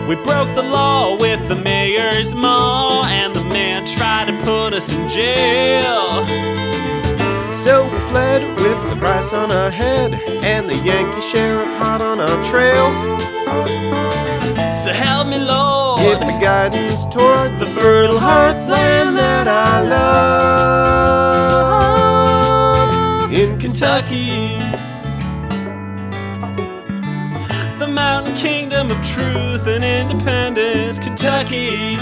We broke the law with the mayor's maw, and the man tried to put us in jail. So we fled with the price on our head, and the Yankee sheriff hot on our trail. So help me, Lord, give me guidance toward the fertile hearthland that I love in Kentucky. The mountain kingdom of truth and independence, Kentucky.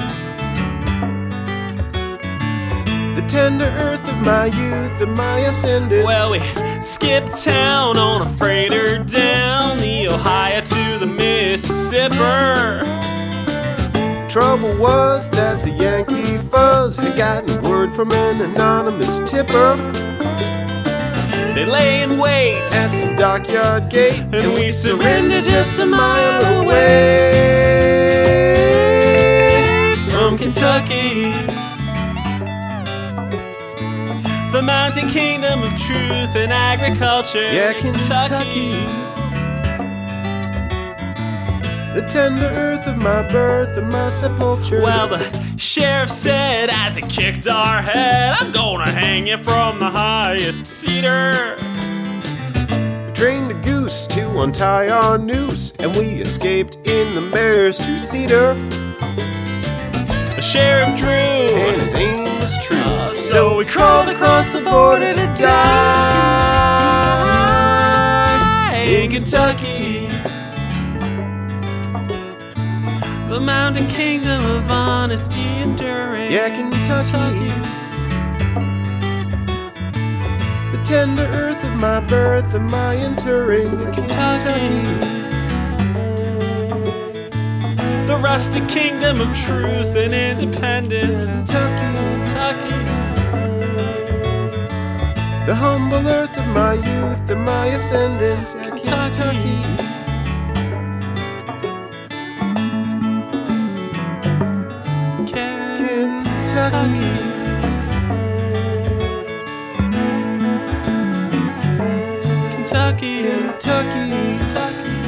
The tender earth of my youth and my ascendance. Well, we skipped town on a freighter down the Ohio to the Mississippi. Trouble was that the Yankee fuzz had gotten word from an anonymous tipper. They lay in wait at the dockyard gate, and we surrendered just a mile away from Kentucky. The mountain kingdom of truth and agriculture, yeah, Kentucky. The tender earth of my birth and my sepulture. Well, the sheriff said as he kicked our head, I'm gonna hang you from the highest cedar. We trained a goose to untie our noose, and we escaped in the mare's two-seater. The sheriff drew, and his aim was true. So we crawled across the border to die in Kentucky. The mountain kingdom of honesty and enduring. Yeah, Kentucky. The tender earth of my birth and my interring, Kentucky. The rustic kingdom of truth and independence, Kentucky. The humble earth of my youth and my ascendance, Kentucky. Kentucky. Kentucky. Kentucky. Kentucky.